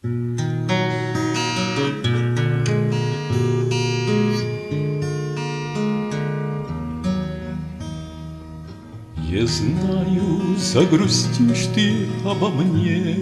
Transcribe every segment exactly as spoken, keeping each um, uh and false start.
Я знаю, загрустишь ты обо мне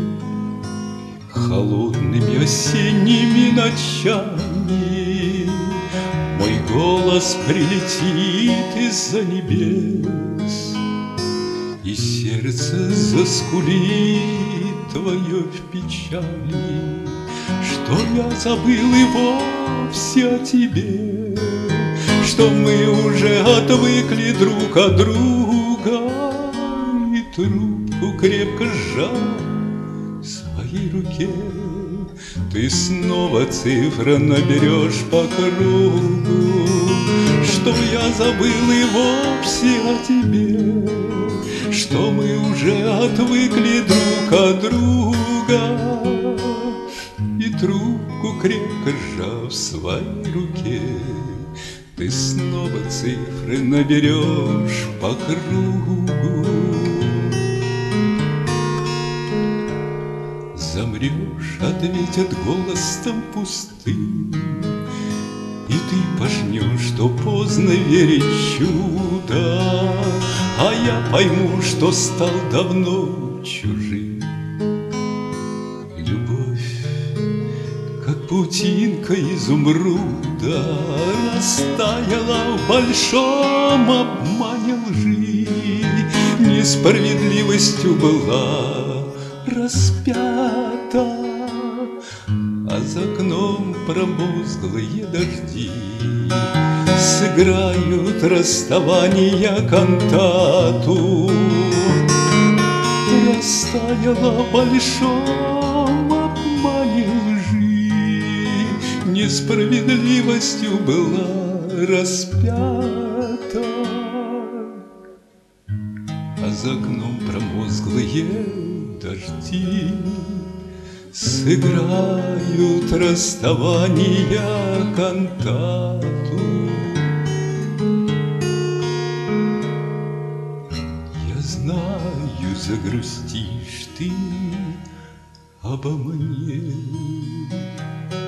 холодными осенними ночами. Мой голос прилетит из-за небес, и сердце заскулит твое в печали, что я забыл и вовсе о тебе, что мы уже отвыкли друг от друга, и трубку крепко сжав в своей руке, ты снова цифры наберешь по кругу, что я забыл и вовсе о тебе, что мы уже отвыкли друг от друга, и трубку крепко сжав в своей руке, ты снова цифры наберешь по кругу. Замрешь, ответят голосом пустым, и ты пожнешь, что поздно верить в чудо, а я пойму, что стал давно чужим. Любовь, как паутинка изумруда, растаяла в большом обмане лжи, несправедливостью была распята, а за окном промозглые дожди сыграют расставания кантату. Растаяла в большом обмане лжи, несправедливостью была распята, а за окном промозглые дожди сыграют расставания кантату. Я знаю, загрустишь ты обо мне.